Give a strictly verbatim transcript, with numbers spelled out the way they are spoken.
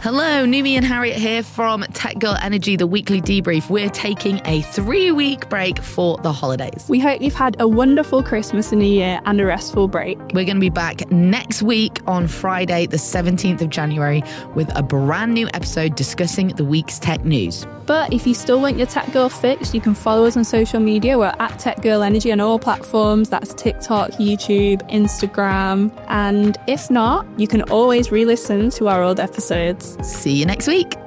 Hello, Numi and Harriet here from Tech Girl Energy, the weekly debrief. We're taking a three-week break for the holidays. We hope you've had a wonderful Christmas and New Year and a restful break. We're going to be back next week on Friday, the seventeenth of January, with a brand new episode discussing the week's tech news. But if you still want your Tech Girl fix, you can follow us on social media. We're at Tech Girl Energy on all platforms. That's TikTok, YouTube, Instagram. And if not, you can always re-listen to our old episodes. See you next week.